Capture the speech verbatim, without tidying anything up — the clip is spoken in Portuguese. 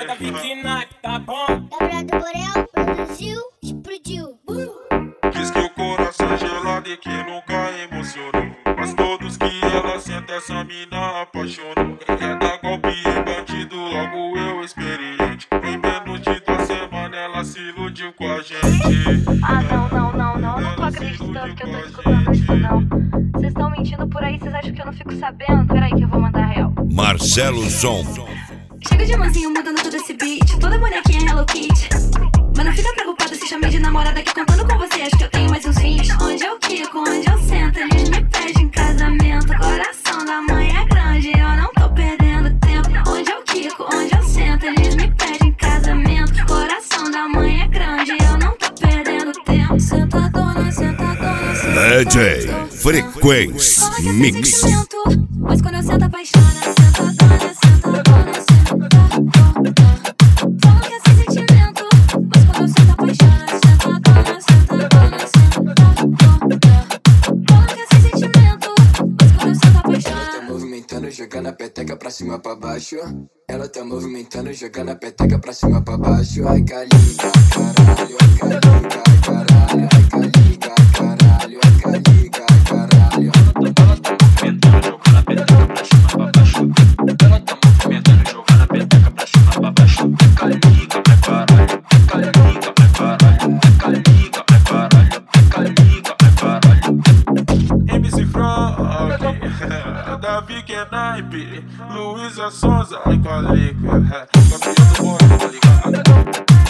Bota fifty naipe, tá bom? Gabriel do Borel produziu, explodiu. Diz que o coração é gelado e que nunca emocionou, mas todos que ela senta essa mina apaixonou. É da golpe e bandido, logo eu experiente. Em menos de duas semanas ela se iludiu com a gente. Ah, não, não, não, não, não tô acreditando que eu tô escutando isso, não. Vocês estão mentindo por aí, vocês acham que eu não fico sabendo? Peraí que eu vou mandar real. Marcelo Som. Chega de mansinho mudando todo esse beat, toda bonequinha Hello Kitty. Mas não fica preocupada se chamei de namorada que contando com você acho que eu tenho mais uns vinte. Onde eu quico, onde eu sento, eles me pedem casamento. Coração da mãe é grande, eu não tô perdendo tempo. Onde eu quico, onde eu sento, eles me pedem casamento. Coração da mãe é grande, eu não tô perdendo tempo. Sentadona, sentadona, sentadona. D J Frequência Mix. Mas quando eu sento apaixona, sentadona, sentadona, sentadona. Fala que é sem sentimento. Mas quando eu sento apaixona, sentadona, sentadona, sentadona. Fala que é sem sentimento. Mas quando eu sento apaixona. Ela tá movimentando, jogando a peteca pra cima pra baixo. Ela tá movimentando, jogando a peteca pra cima pra baixo. Ai, caliga, caralho, ai, caliga, caralho, ai, caliga, caralho, ai, caliga, caralho. Ela tá movimentando, jogando a peteca pra cima pra baixo. Ela tá movimentando, jogando a peteca pra cima pra baixo. Caliga pra caralho, caliga pra caralho, caliga pra caralho, caliga pra caralho. M C Frog, Davi que é naipe, Luísa Sonza, ai calica, Gabriel do Borel, tá ligado?